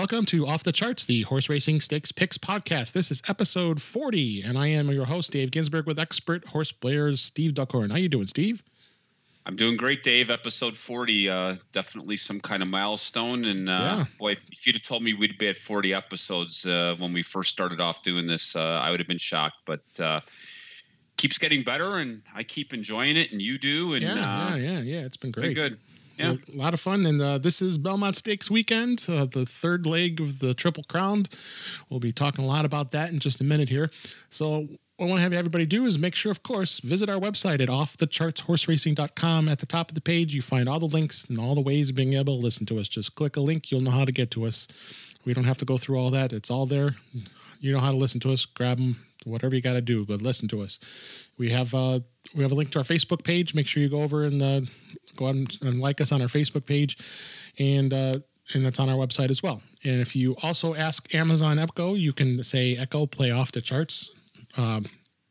Welcome to Off the Charts, the Horse Racing Stakes Picks podcast. This is episode 40, and I am your host, Dave Ginsburg, with expert horse players Steve Duckhorn. How you doing, Steve? I'm doing great, Dave. Episode 40, definitely some kind of milestone. And boy, if you'd have told me we'd be at 40 episodes when we first started off doing this, I would have been shocked. But keeps getting better, and I keep enjoying it, and you do. And It's been great. Good. Yeah, a lot of fun. And this is Belmont Stakes weekend, the third leg of the Triple Crown. We'll be talking a lot about that in just a minute here. So what I want to have everybody do is make sure, of course, visit our website at offthechartshorseracing.com. At the top of the page, you find all the links and all the ways of being able to listen to us. Just click a link. You'll know how to get to us. We don't have to go through all that. It's all there. You know how to listen to us. Grab them, whatever you got to do, but listen to us. We have a link to our Facebook page. Make sure you go over and go out and like us on our Facebook page, and that's on our website as well. And if you also ask Amazon Echo, you can say Echo play off the charts, play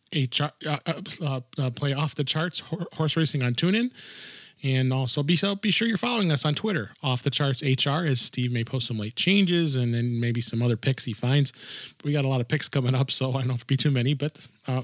off the charts horse racing on TuneIn, and also be sure you're following us on Twitter, Off the Charts HR, as Steve may post some late changes and then maybe some other picks he finds. We got a lot of picks coming up, so I don't know if it'll be too many, but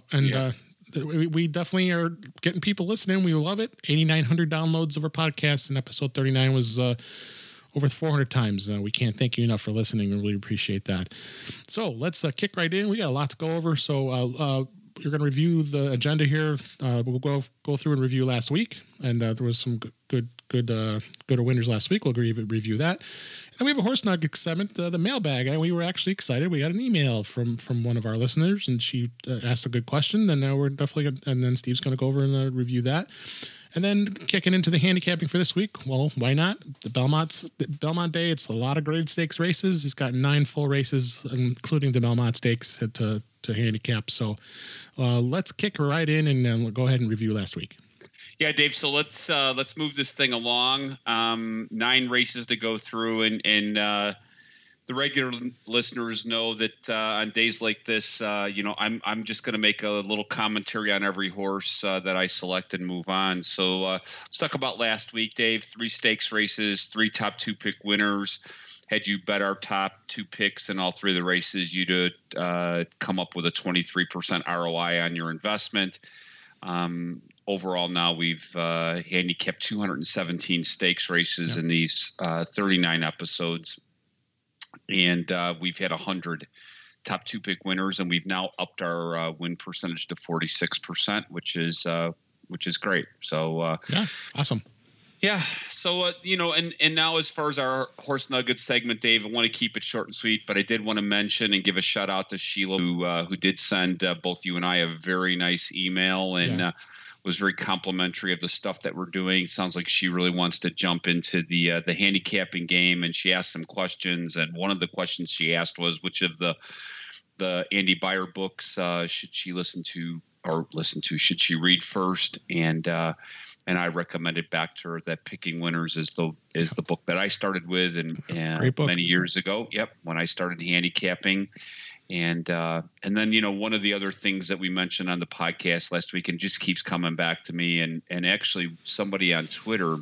we definitely are getting people listening. We love it. 8,900 downloads of our podcast, and episode 39 was over 400 times. We can't thank you enough for listening. We really appreciate that. So let's kick right in. We got a lot to go over. So we're going to review the agenda here. We'll go through and review last week, and there was some good winners last week. We'll review that. And we have a Horse Nugget segment, the mailbag. And we were actually excited. We got an email from one of our listeners, and she asked a good question. And we're definitely and then Steve's going to go over and review that. And then kicking into the handicapping for this week. Well, why not? The Belmont Day. It's a lot of grade stakes races. It's got 9 full races, including the Belmont Stakes to handicap. So let's kick right in and we'll go ahead and review last week. Yeah, Dave. So let's move this thing along. 9 races to go through, and the regular listeners know that on days like this, I'm just going to make a little commentary on every horse that I select and move on. So let's talk about last week, Dave. 3 stakes races, 3 top 2 pick winners. Had you bet our top 2 picks in all 3 of the races, you'd come up with a 23% ROI on your investment. Overall, now we've handicapped 217 stakes races in these 39 episodes, and we've had 100 top 2 pick winners, and we've now upped our win percentage to 46%, which is great. So awesome. Yeah. So, and now as far as our Horse Nuggets segment, Dave, I want to keep it short and sweet, but I did want to mention and give a shout out to Sheila, who did send both you and I a very nice email and was very complimentary of the stuff that we're doing. Sounds like she really wants to jump into the handicapping game, and she asked some questions. And one of the questions she asked was, which of the Andy Beyer books should she should she read first? And I recommended back to her that Picking Winners is the book that I started with and many years ago. Yep, when I started handicapping. And then, one of the other things that we mentioned on the podcast last week and just keeps coming back to me, and actually somebody on Twitter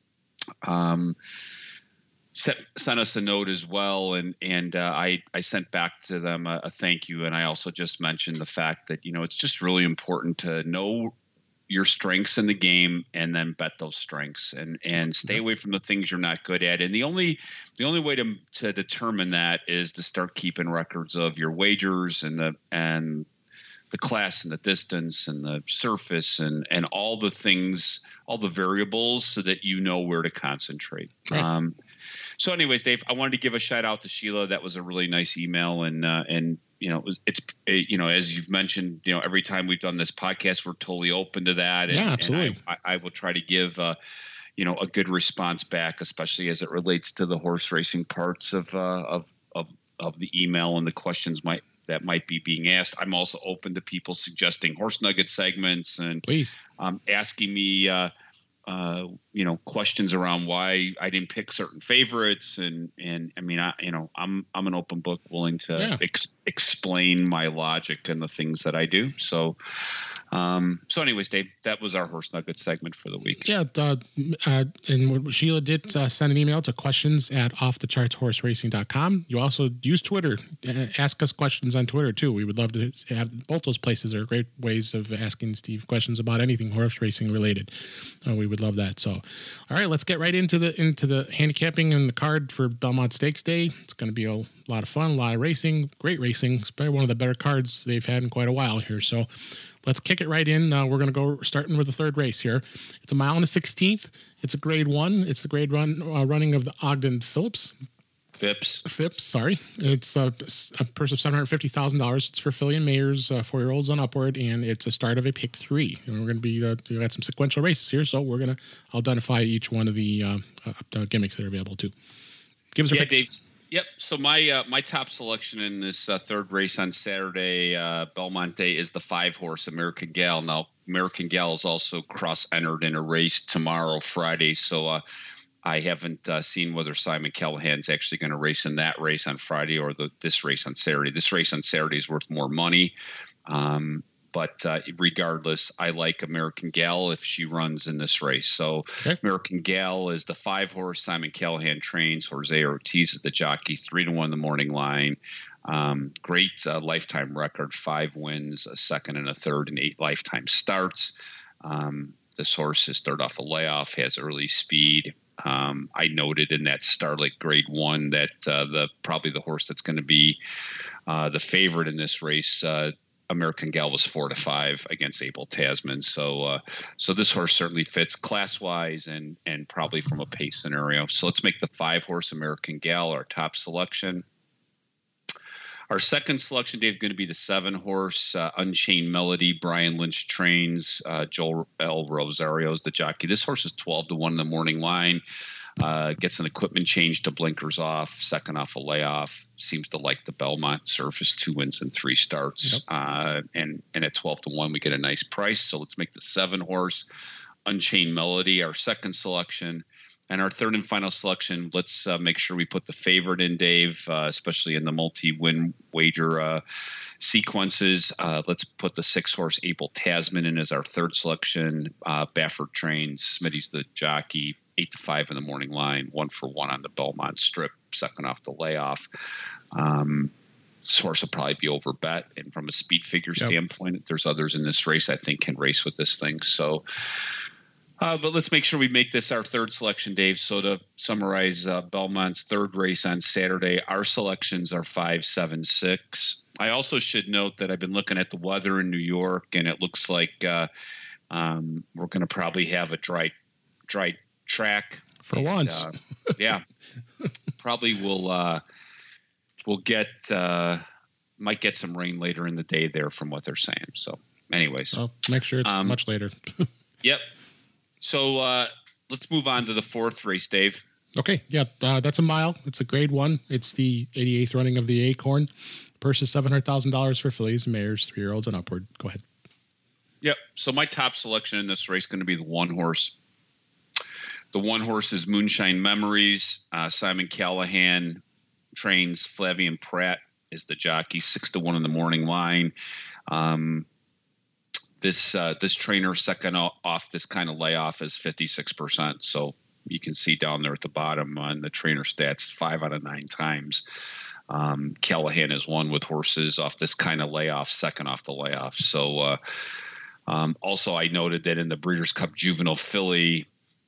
sent us a note as well, and I sent back to them a thank you, and I also just mentioned the fact that it's just really important to know your strengths in the game and then bet those strengths and stay away from the things you're not good at. And the only way to determine that is to start keeping records of your wagers and the class and the distance and the surface and all the things, all the variables, so that you know where to concentrate. Right. So anyways, Dave, I wanted to give a shout out to Sheila. That was a really nice email. And it's as you've mentioned, every time we've done this podcast, we're totally open to that. And, absolutely. And I will try to give, a good response back, especially as it relates to the horse racing parts of the email and the questions that might be being asked. I'm also open to people suggesting Horse Nugget segments and please asking me, questions around why I didn't pick certain favorites, and I mean, I'm an open book, willing to explain my logic and the things that I do. So, So anyways, Dave, that was our Horse Nugget segment for the week. Yeah. And Sheila did send an email to questions@offthechartsHorseRacing.com. You also use Twitter. Ask us questions on Twitter too. We would love to have both those places are great ways of asking Steve questions about anything horse racing related. We would love that. So, all right, let's get right into the handicapping and the card for Belmont Stakes Day. It's going to be a lot of fun, a lot of racing, great racing. It's probably one of the better cards they've had in quite a while here. So let's kick it right in. We're going to go starting with the third race here. It's a mile and a 16th. It's a grade 1. It's the grade running of the Ogden Phipps. Sorry. It's a purse of $750,000. It's for filly and mares, 4-year-olds on upward, and it's a start of a pick 3. And we're going to be we got some sequential races here, so I'll identify each one of the gimmicks that are available too. Give us your picks. Dave. Yep. So my top selection in this third race on Saturday, Belmont Day, is the 5-horse American Gal. Now, American Gal is also cross-entered in a race tomorrow, Friday. So I haven't seen whether Simon Callahan's actually going to race in that race on Friday or this race on Saturday. This race on Saturday is worth more money. But regardless, I like American Gal if she runs in this race. So okay. American Gal is the 5-horse. Simon Callahan trains. Jose Ortiz is the jockey. 3-1 in the morning line. Great lifetime record. 5 wins, a second and a third, and 8 lifetime starts. This horse is third off a layoff, has early speed. I noted in that Starlight Grade 1 that probably the horse that's going to be the favorite in this race, American Gal, was 4-5 against Abel Tasman. So this horse certainly fits class-wise and probably from a pace scenario. So let's make the 5-horse American Gal our top selection. Our second selection, Dave, is going to be the 7-horse Unchained Melody. Brian Lynch trains. Joel L. Rosario is the jockey. This horse is 12-1 in the morning line. Gets an equipment change to blinkers off, second off a layoff. Seems to like the Belmont surface, 2 wins and 3 starts. Yep. And at 12-1, we get a nice price. So let's make the 7-horse Unchained Melody our second selection. And our third and final selection, let's make sure we put the favorite in, Dave, especially in the multi-win wager sequences. Let's put the 6-horse Abel Tasman in as our third selection. Baffert trains. Smitty's the jockey. 8-5 in the morning line. 1-for-1 on the Belmont Strip. Second off the layoff. This horse will probably be over bet. And from a speed figure standpoint, there's others in this race I think can race with this thing. So. But let's make sure we make this our third selection, Dave. So to summarize Belmont's third race on Saturday, our selections are 5, 7, 6. I also should note that I've been looking at the weather in New York, and it looks like we're going to probably have a dry track for once. Probably we'll get might get some rain later in the day there from what they're saying. So, anyways, make sure it's much later. Yep. So let's move on to the fourth race, Dave. Okay, yeah, that's a mile. It's a grade 1. It's the 88th running of the Acorn. Purse is $700,000 for fillies and mares, 3-year-olds and upward. Go ahead. Yep. So my top selection in this race is going to be the 1-horse. The 1-horse is Moonshine Memories. Simon Callahan trains. Flavian Pratt is the jockey. 6-1 in the morning line. This trainer second off this kind of layoff is 56%. So you can see down there at the bottom on the trainer stats, 5 out of 9 times. Callahan has won with horses off this kind of layoff, second off the layoff. So also I noted that in the Breeders' Cup Juvenile Filly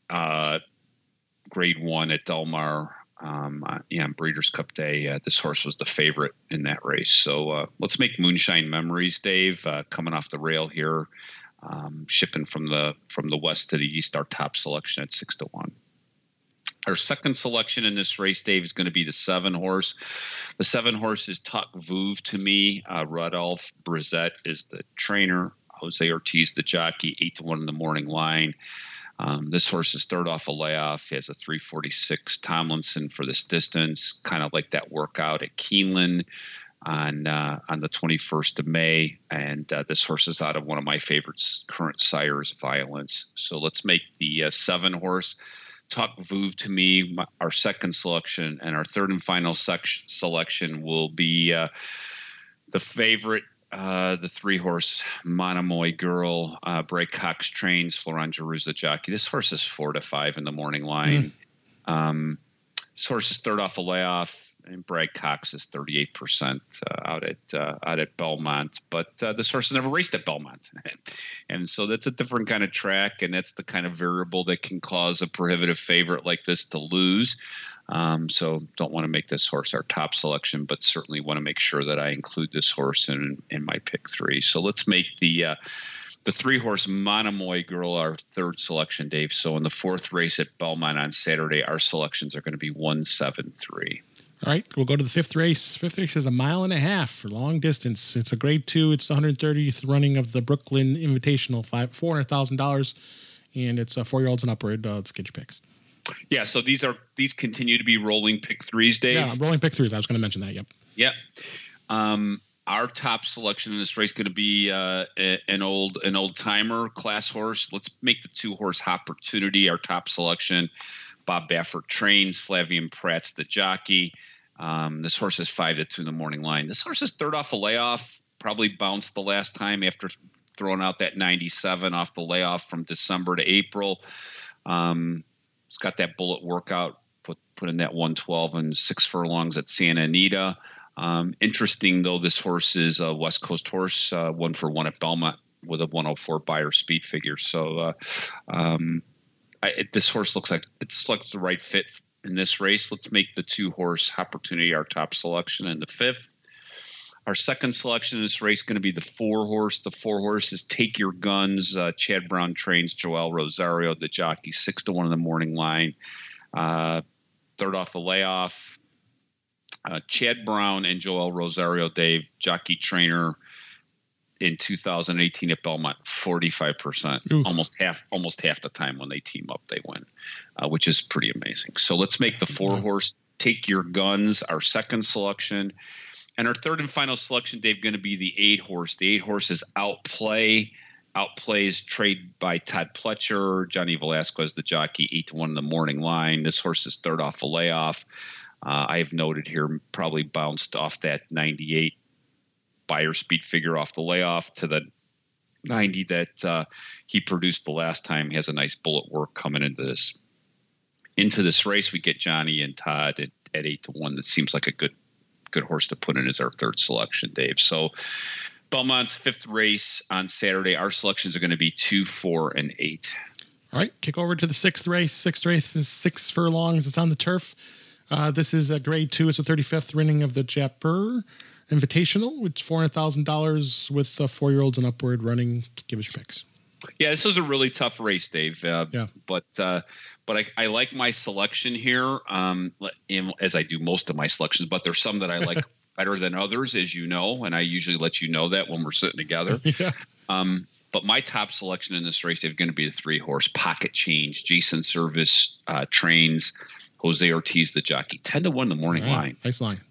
grade 1 at Del Mar, on Breeders' Cup Day, this horse was the favorite in that race. So let's make Moonshine Memories, Dave, coming off the rail here, shipping from the west to the east. Our top selection at 6-1. Our second selection in this race, Dave, is going to be the 7-horse. The 7-horse is Tuck Vuv to me. Rudolph Brissett is the trainer. Jose Ortiz, the jockey. 8-1 in the morning line. This horse is third off a layoff. He has a 346 Tomlinson for this distance, kind of like that workout at Keeneland on the 21st of May. And this horse is out of one of my favorites, Current Sires, Violence. So let's make the 7-horse Tuck Vuv to me our second selection. And our third and final selection will be the favorite the 3-horse Monomoy Girl, Brad Cox trains, Florent Giroux the jockey. This horse is 4-5 in the morning line. This horse is third off a layoff, and Brad Cox is 38% out at Belmont. But this horse has never raced at Belmont, and so that's a different kind of track, and that's the kind of variable that can cause a prohibitive favorite like this to lose. So don't want to make this horse our top selection, but certainly want to make sure that I include this horse in my pick 3. So let's make the 3-horse Monomoy Girl our third selection, Dave. So in the 4th race at Belmont on Saturday, our selections are going to be 1, 7, 3. All right, we'll go to the 5th race. 5th race is 1.5 miles for long distance. It's a grade 2. It's the 130th running of the Brooklyn Invitational, $400,000, and it's 4-year-olds and upward. Let's get your picks. Yeah, so these continue to be rolling pick 3s, Dave. Yeah, rolling pick 3s. I was going to mention that. Yep. Yep. Our top selection in this race going to be an old timer class horse. Let's make the 2-horse Opportunity our top selection. Bob Baffert trains. Flavien Prat's the jockey. This horse is 5-2 in the morning line. This horse is third off a layoff. Probably bounced the last time after throwing out that 97 off the layoff from December to April. It's got that bullet workout, put in that 112 and 6 furlongs at Santa Anita. Interesting, though, this horse is a West Coast horse, 1-for-1 at Belmont with a 104 buyer speed figure. So this horse looks like it's the right fit in this race. Let's make the 2-horse Opportunity our top selection in the 5th. Our second selection in this race is going to be the 4-horse. The 4-horse is Take Your Guns. Chad Brown trains. Joel Rosario, the jockey, 6-1 in the morning line. Third off the layoff. Chad Brown and Joel Rosario, Dave, jockey trainer in 2018 at Belmont, 45%. Oof. Almost half the time when they team up, they win, which is pretty amazing. So let's make the 4-horse Take Your Guns our second selection. And our third and final selection, Dave, going to be the 8-horse. The 8-horse is Outplays, trade by Todd Pletcher. Johnny Velasquez, the jockey, 8-1 in the morning line. This horse is third off a layoff. I have noted here probably bounced off that 98 buyer speed figure off the layoff to the 90 that he produced the last time. He has a nice bullet work coming into this race. We get Johnny and Todd at 8-1. That seems like a good horse to put in as our third selection, Dave. So Belmont's 5th race on Saturday. Our selections are going to be 2, 4, and 8. All right, kick over to the 6th race. 6th race is 6 furlongs. It's on the turf. This is a grade 2. It's the 35th running of the Japur Invitational. It's $400,000 with 4-year-olds and upward running. Give us your picks. Yeah, this was a really tough race, Dave. But I like my selection here, as I do most of my selections. But there's some that I like better than others, as you know, and I usually let you know that when we're sitting together. Yeah. But my top selection in this race is going to be the 3-horse Pocket Change. Jason Service trains. Jose Ortiz, the jockey, 10-1 in the morning line. Nice line.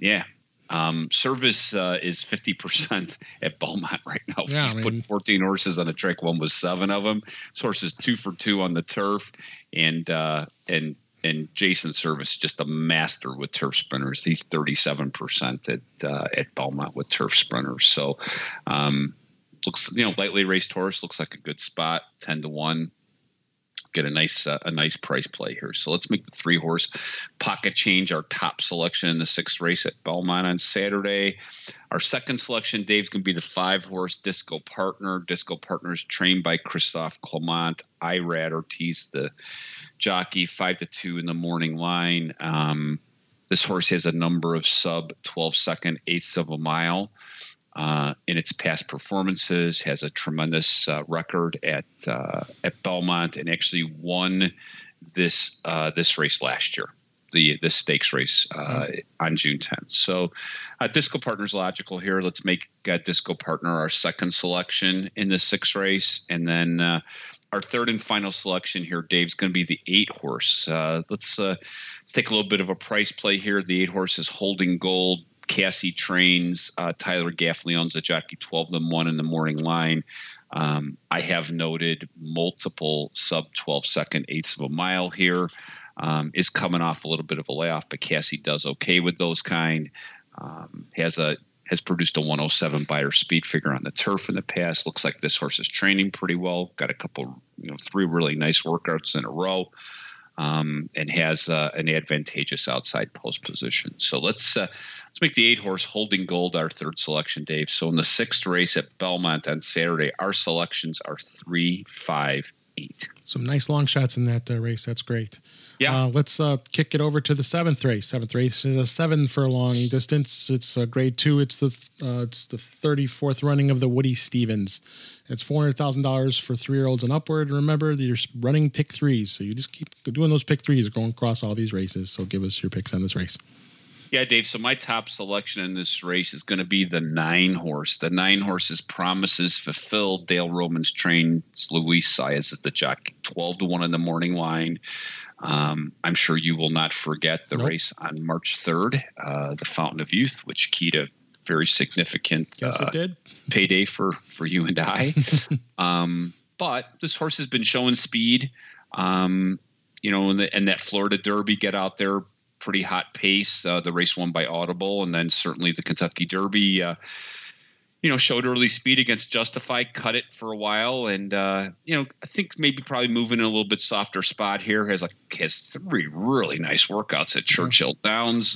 Service is 50% at Belmont right now. He's put 14 horses on a track. One was 7 of them. This horse is 2 for 2 on the turf, and Jason Service just a master with turf sprinters. He's 37% at Belmont with turf sprinters. So looks lightly raced horse, looks like a good spot. 10-1. Get a nice price play here. So let's make the 3-horse Pocket Change our top selection in the 6th race at Belmont on Saturday. Our second selection, Dave's going to be the 5-horse Disco Partner. Disco Partner is trained by Christophe Clement. Irad Ortiz, the jockey, 5-2 in the morning line. This horse has a number of sub 12-second eighths of a mile. In its past performances, has a tremendous record at Belmont, and actually won this race last year, the stakes race on June 10th. So Disco Partner's logical here. Let's make Disco Partner our second selection in the 6th race, and then our third and final selection here, Dave's going to be the 8-horse. Let's take a little bit of a price play here. The 8-horse is Holding Gold. Cassie trains. Tyler Gaffleon's a jockey, 12-1 in the morning line. I have noted multiple sub 12-second eighths of a mile here. Is coming off a little bit of a layoff, but Cassie does okay with those kind. Has a has produced a 107 Beyer speed figure on the turf in the past. Looks like this horse is training pretty well. Got a couple, 3 really nice workouts in a row, and has an advantageous outside post position. So let's make the 8-horse Holding Gold our third selection, Dave. So in the 6th race at Belmont on Saturday, our selections are 3, 5, 8. Some nice long shots in that race. That's great. Yeah. Let's kick it over to the 7th race. 7th race is a 7 furlong distance. It's a grade 2. It's the 34th running of the Woody Stevens. It's $400,000 for 3-year-olds and upward. Remember, you're running pick 3s, so you just keep doing those pick 3s going across all these races. So give us your picks on this race. Yeah, Dave. So my top selection in this race is going to be the 9-horse. The 9-horse is Promises Fulfilled. Dale Romans trains. Luis Saez is the jockey. 12-1 in the morning line. I'm sure you will not forget the race on March 3rd, the Fountain of Youth, which keyed a very significant it did. Payday for you and I. But this horse has been showing speed. And that Florida Derby, get out there. Pretty hot pace. The race won by Audible, and then certainly the Kentucky Derby, showed early speed against Justified, cut it for a while, and I think maybe probably moving in a little bit softer spot here. Has 3 really nice workouts at Churchill Downs.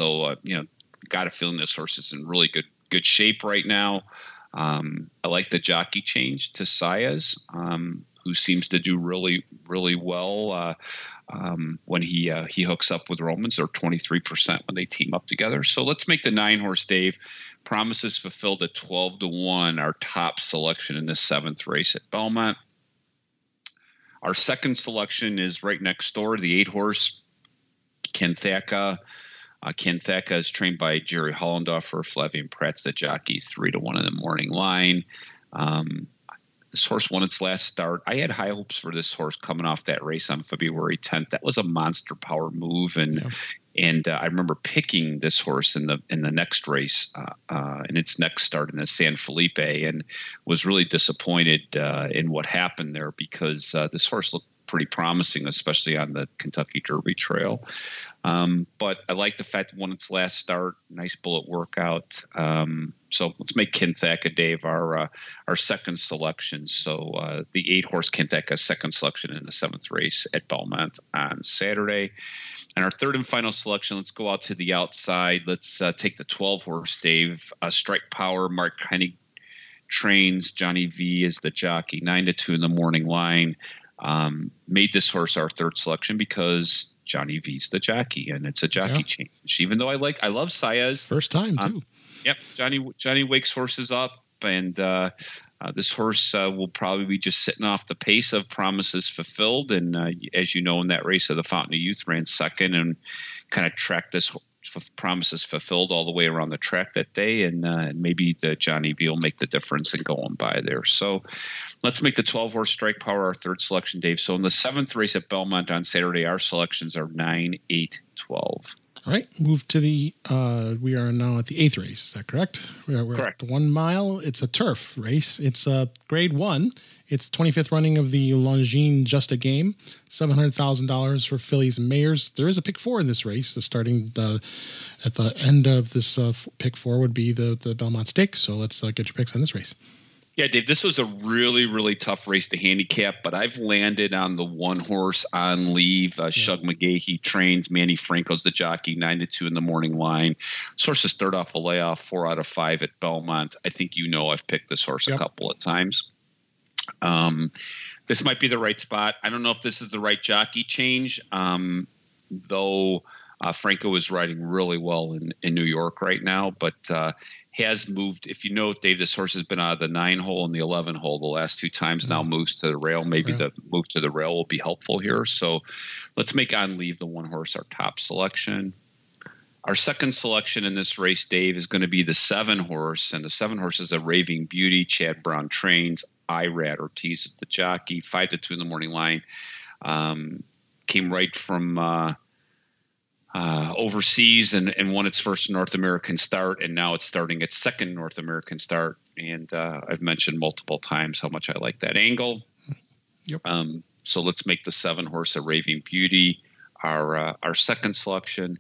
Got a feeling this horse is in really good shape right now. I like the jockey change to Saez, who seems to do really, really well when he hooks up with Romans. They're 23% when they team up together. So let's make the 9-horse, Dave. Promises Fulfilled at 12-1, our top selection in this 7th race at Belmont. Our second selection is right next door, the 8-horse Kenthaka. Kenthaka is trained by Jerry Hollendorfer. Flavian Pratt's the jockey, 3-1 in the morning line. This horse won its last start. I had high hopes for this horse coming off that race on February 10th. That was a monster power move, and I remember picking this horse in the next race, in its next start in the San Felipe, and was really disappointed in what happened there because this horse looked pretty promising, especially on the Kentucky Derby trail. But I like the fact it won its last start. Nice bullet workout. So let's make Kenthaka, Dave, our second selection. So the 8-horse Kenthaka, second selection in the 7th race at Belmont on Saturday. And our third and final selection, let's go out to the outside. Let's take the 12-horse, Dave. Strike Power, Mark Hennig trains. Johnny V is the jockey. 9-2 in the morning line. Made this horse our third selection because Johnny V's the jockey, and it's a jockey change. Even though I love Saez. First time too. Yep, Johnny wakes horses up, and this horse will probably be just sitting off the pace of Promises Fulfilled. And as you know, in that race of the Fountain of Youth, ran second and kind of tracked this Promises Fulfilled all the way around the track that day, and maybe the Johnny V will make the difference in going by there. So let's make the 12-horse Strike Power our third selection, Dave. So in the 7th race at Belmont on Saturday, our selections are 9, 8, 12. All right, move to the, we are now at the 8th race. Is that correct? We're Correct. At the 1 mile. It's a turf race. It's grade 1. It's 25th running of the Longines Just a Game. $700,000 for fillies and mares. There is a pick 4 in this race. Starting at the end of this pick 4 would be the Belmont Stakes. So let's get your picks on this race. Yeah, Dave, this was a really, really tough race to handicap, but I've landed on the 1-horse On Leave. Shug McGahee trains. Manny Franco's the jockey, 9-2 in the morning line. This horse has started off a layoff, 4 out of 5 at Belmont. I think I've picked this horse a couple of times. This might be the right spot. I don't know if this is the right jockey change, though Franco is riding really well in New York right now, but has moved. If you know, Dave, this horse has been out of the 9-hole and the 11-hole the last 2 times, now moves to the rail. Maybe the move to the rail will be helpful here. So let's make On Leave, the 1-horse, our top selection. Our second selection in this race, Dave, is going to be the 7-horse, and the 7-horse is a Raving Beauty. Chad Brown trains. Irad Ortiz is the jockey. 5-2 in the morning line. Came right from overseas and won its first North American start, and now it's starting its second North American start. And I've mentioned multiple times how much I like that angle. Yep. So let's make the 7-horse a Raving Beauty our second selection.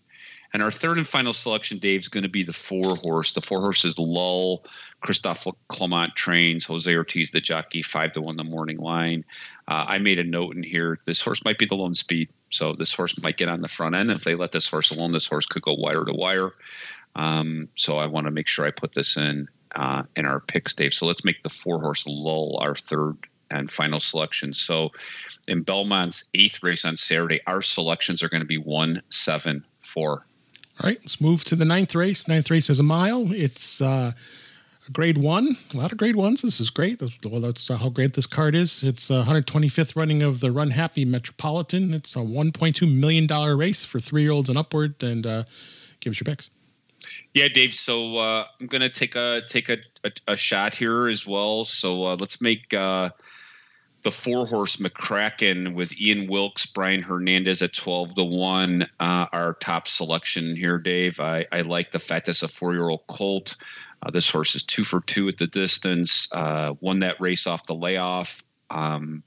And our third and final selection, Dave, is going to be the 4-horse. The 4-horse is Lull. Christophe Clement trains. Jose Ortiz, the jockey, 5-1 the morning line. I made a note in here. This horse might be the lone speed. So this horse might get on the front end. If they let this horse alone, this horse could go wire to wire. So I want to make sure I put this in our picks, Dave. So let's make the 4-horse Lull our third and final selection. So in Belmont's 8th race on Saturday, our selections are going to be 1, 7, 4. All right, let's move to the 9th race. 9th race is a mile. It's a grade 1. A lot of grade 1s. This is great. Well, that's how great this card is. It's a 125th running of the Run Happy Metropolitan. It's a $1.2 million race for 3-year-olds and upward. And give us your picks. Yeah, Dave. So I'm going to take a shot here as well. So let's make the 4-horse McCracken with Ian Wilkes, Brian Hernandez at 12-1. Our top selection here, Dave. I like the fact it's a 4-year-old colt. This horse is 2 for 2 at the distance. Won that race off the layoff, and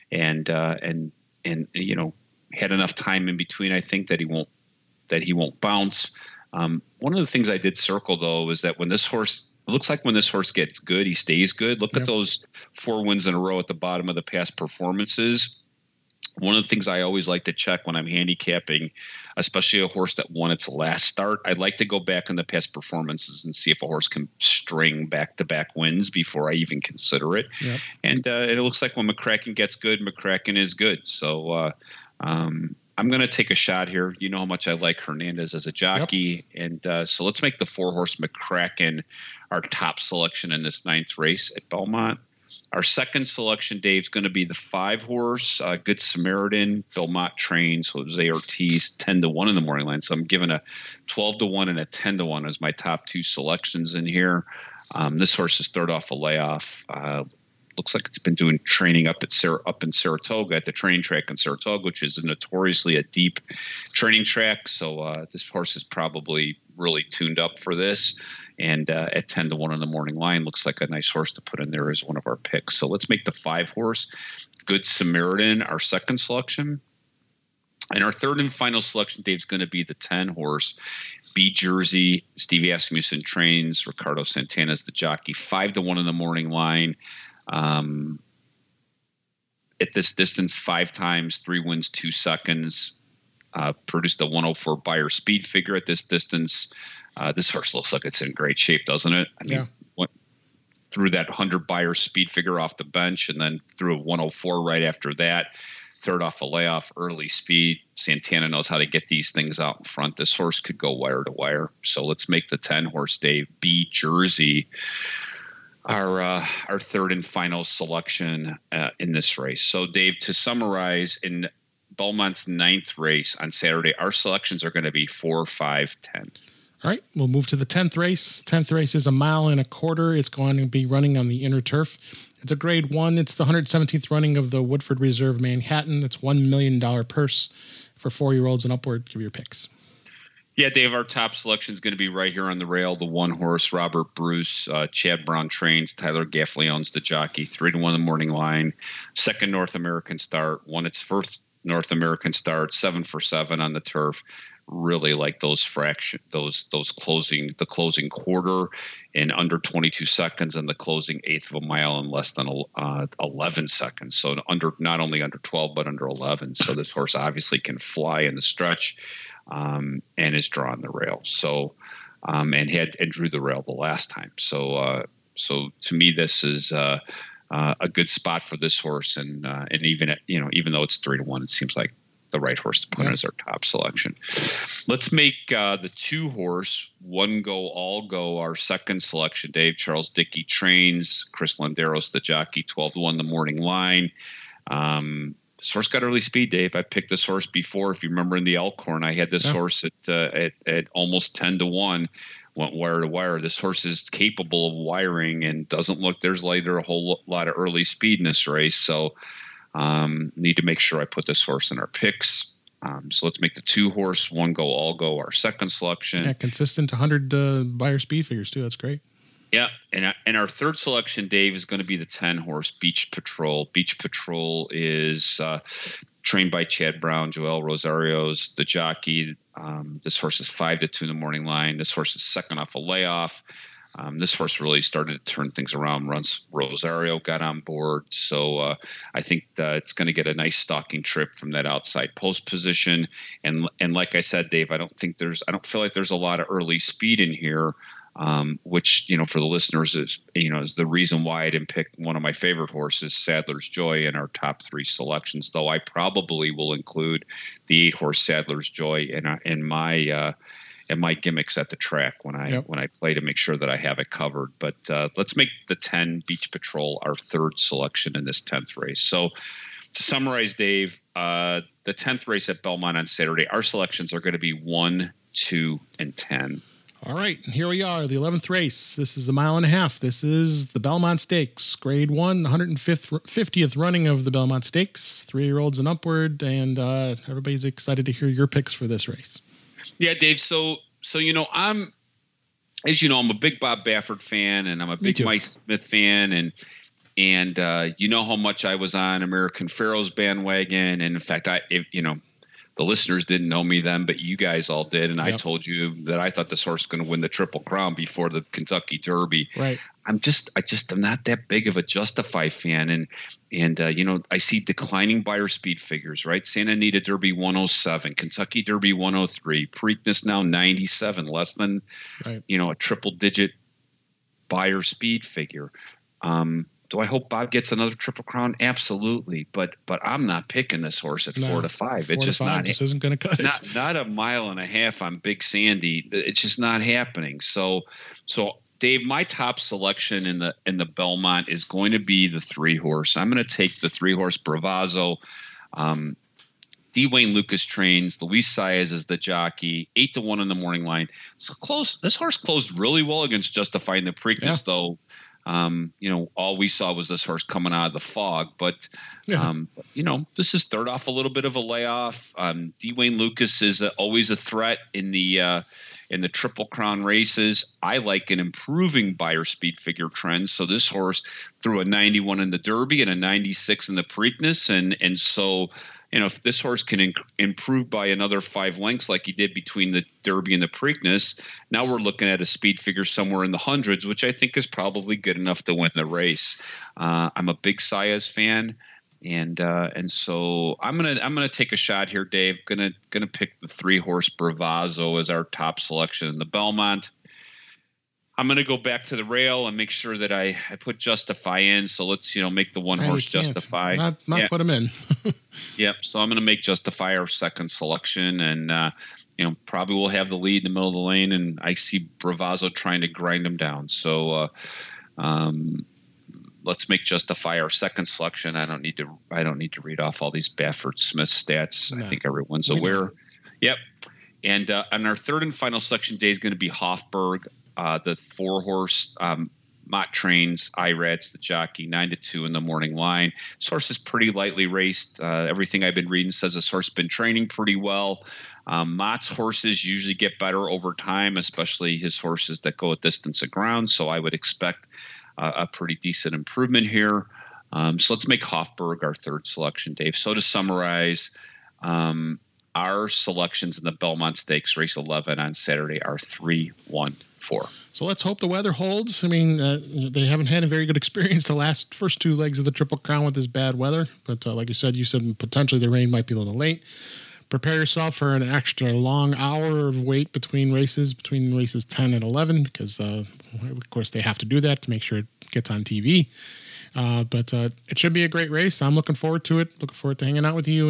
you know, had enough time in between. I think that he won't bounce. One of the things I did circle though is that when this horse. It looks like when this horse gets good, he stays good. Look at those 4 wins in a row at the bottom of the past performances. One of the things I always like to check when I'm handicapping, especially a horse that won its last start, I'd like to go back in the past performances and see if a horse can string back-to-back wins before I even consider it. Yep. And it looks like when McCracken gets good, McCracken is good. So I'm going to take a shot here. You know how much I like Hernandez as a jockey. Yep. And so let's make the 4-horse McCracken our top selection in this 9th race at Belmont. Our second selection, Dave, is going to be the 5-horse Good Samaritan. Belmont trains Jose Ortiz 10-1 in the morning line. So I'm giving a 12-1 and a 10-1 as my top 2 selections in here. This horse is third off a layoff. Looks like it's been doing training up in Saratoga at the training track in Saratoga, which is notoriously a deep training track. So this horse is probably really tuned up for this. And at 10-1 in the morning line, looks like a nice horse to put in there as one of our picks. So let's make the 5-horse Good Samaritan our second selection. And our third and final selection, Dave, is going to be the 10-horse B Jersey. Steve Asmussen trains. Ricardo Santana is the jockey. 5-1 in the morning line. At this distance, 5 times, 3 wins, 2 seconds. Produced a 104 buyer speed figure at this distance. This horse looks like it's in great shape, doesn't it? I mean, went through that 100 buyer speed figure off the bench and then threw a 104 right after that. Third off a layoff, early speed. Santana knows how to get these things out in front. This horse could go wire to wire. So let's make the 10-horse Dave B Jersey our third and final selection in this race. So Dave, to summarize, in Belmont's 9th race on Saturday, our selections are going to be 4, 5, 10. All right, we'll move to the 10th race. 10th race is a 1.25 miles. It's going to be running on the inner turf. It's a grade 1. It's the 117th running of the Woodford Reserve Manhattan. It's $1 million purse for 4-year-olds and upward. Give your picks. Yeah, Dave, our top selection is going to be right here on the rail. The 1-horse, Robert Bruce, Chad Brown trains, Tyler Gaffley owns the jockey, 3-1 in the morning line. Second North American start, won its first North American start, 7 for 7 on the turf. Really like those the closing quarter in under 22 seconds and the closing 1/8 of a mile in less than 11 seconds. So not only under 12, but under 11. So this horse obviously can fly in the stretch. And is drawing the rail. So, and drew the rail the last time. So to me, this is a good spot for this horse. And even though it's 3-1, it seems like the right horse to put in as our top selection. Let's make the 2-horse One Go All Go our second selection. Dave, Charles Dickey trains. Chris Landeros, the jockey, 12-1 the morning line. This horse got early speed, Dave. I picked this horse before. If you remember in the Elkhorn, I had this horse at almost 10-1, went wire to wire. This horse is capable of wiring and doesn't look. There's later a whole lot of early speed in this race, so need to make sure I put this horse in our picks. So let's make the 2-horse One Go All Go our second selection. Yeah, consistent 100 buyer speed figures too. That's great. Yeah, and our third selection, Dave, is going to be the 10-horse Beach Patrol. Beach Patrol is trained by Chad Brown, Joel Rosario's the jockey. This horse is 5-2 in the morning line. This horse is second off a layoff. This horse really started to turn things around once Rosario got on board. So I think it's going to get a nice stalking trip from that outside post position. And like I said, Dave, I don't feel like there's a lot of early speed in here. Which, for the listeners is the reason why I didn't pick one of my favorite horses, Sadler's Joy, in our top 3 selections, though I probably will include the 8-horse Sadler's Joy in my gimmicks at the track when I play to make sure that I have it covered. But let's make the 10 Beach Patrol our 3rd selection in this 10th race. So to summarize, Dave, the 10th race at Belmont on Saturday, our selections are going to be 1, 2, and 10. All right, here we are, the 11th race. This is a 1.5 miles. This is the Belmont Stakes, Grade 1, 150th running of the Belmont Stakes, 3-year-olds and upward, and everybody's excited to hear your picks for this race. Yeah, Dave. So I'm a big Bob Baffert fan, and I'm a big Mike Smith fan, and you know how much I was on American Pharoah's bandwagon, and in fact, the listeners didn't know me then, but you guys all did. And I told you that I thought this horse was going to win the Triple Crown before the Kentucky Derby. Right. I'm not that big of a Justify fan. And I see declining buyer speed figures, right? Santa Anita Derby 107, Kentucky Derby 103, Preakness now 97, less than, a triple digit buyer speed figure. Do I hope Bob gets another Triple Crown? Absolutely, but I'm not picking this horse at 4 to 5. It's just not. This isn't going to cut it. Not a 1.5 miles on Big Sandy. It's just not happening. So, Dave, my top selection in the Belmont is going to be the 3-horse. I'm going to take the 3-horse Bravazzo. D. Wayne Lucas trains. Luis Saez is the jockey. 8-1 in the morning line. So close. This horse closed really well against Justify in the Preakness, though. All we saw was this horse coming out of the fog, but this is third off a little bit of a layoff. D. Wayne Lucas is always a threat in the Triple Crown races. I like an improving buyer speed figure trend. So this horse threw a 91 in the Derby and a 96 in the Preakness, and so. If this horse can improve by another 5 lengths like he did between the Derby and the Preakness, now we're looking at a speed figure somewhere in the hundreds, which I think is probably good enough to win the race. I'm a big Saez fan, and so I'm gonna take a shot here, Dave. Gonna pick the 3-horse Bravazzo as our top selection in the Belmont. I'm going to go back to the rail and make sure that I put Justify in. So let's, make the 1-horse Justify. Not put him in. Yep. So I'm going to make Justify our second selection, and probably we'll have the lead in the middle of the lane, and I see Bravazzo trying to grind him down. So let's make Justify our second selection. I don't need to read off all these Baffert Smith stats. No. I think everyone's aware. Yep. And our third and final selection day is going to be Hofburg. The 4-horse Mott trains, Irad's the jockey, 9-2 in the morning line. This horse is pretty lightly raced. Everything I've been reading says this horse has been training pretty well. Mott's horses usually get better over time, especially his horses that go a distance of ground. So I would expect a pretty decent improvement here. So let's make Hofburg our third selection, Dave. So to summarize, our selections in the Belmont Stakes, race 11 on Saturday, are 3, 1, 4. So let's hope the weather holds. I mean, they haven't had a very good experience the first 2 legs of the Triple Crown with this bad weather. But like you said potentially the rain might be a little late. Prepare yourself for an extra long hour of wait between races 10 and 11, because, of course, they have to do that to make sure it gets on TV. But it should be a great race. I'm looking forward to it. Looking forward to hanging out with you.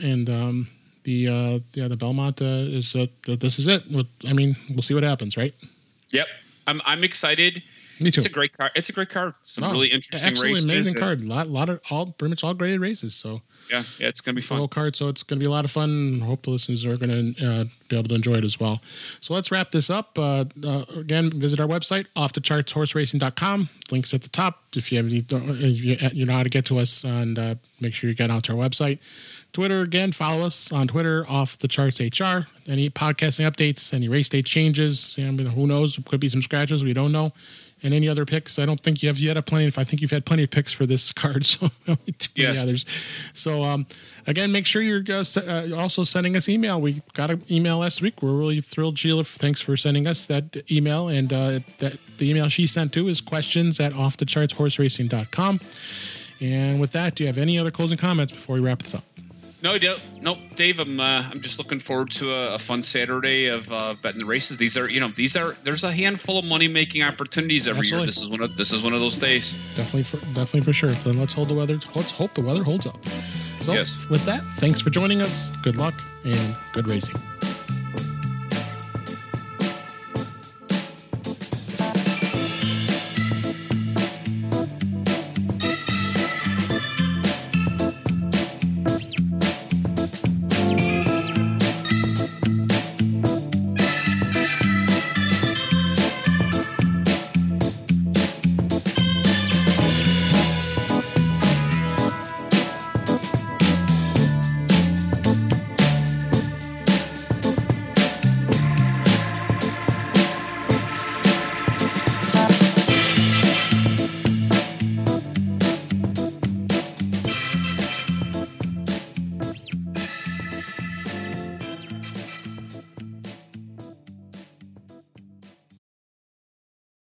The Belmont is this is it. I mean, we'll see what happens, right? Yep, I'm excited. Me too. It's a great card. Some really interesting races. Amazing card. Pretty much all graded races. So yeah, it's gonna be fun. Full card, so it's gonna be a lot of fun. Hope the listeners are gonna be able to enjoy it as well. So let's wrap this up. Again, visit our website, offthechartshorseracing.com. Links at the top. If you know how to get to us, and make sure you get out to our website. Twitter, again, follow us on Twitter, Off the Charts HR. Any podcasting updates, any race day changes, who knows? Could be some scratches, we don't know. And any other picks? I don't think you have yet. I think you've had plenty of picks for this card, so only too many others. So again, make sure you're also sending us email. We got an email last week. We're really thrilled, Sheila. Thanks for sending us that email. And the email she sent to is questions@offthechartsHorseRacing.com. And with that, do you have any other closing comments before we wrap this up? No, Dave. I'm just looking forward to a fun Saturday of betting the races. There's a handful of money making opportunities every year. This is one of those days. Definitely for sure. Then let's hope the weather holds up. So, yes. With that, thanks for joining us. Good luck and good racing.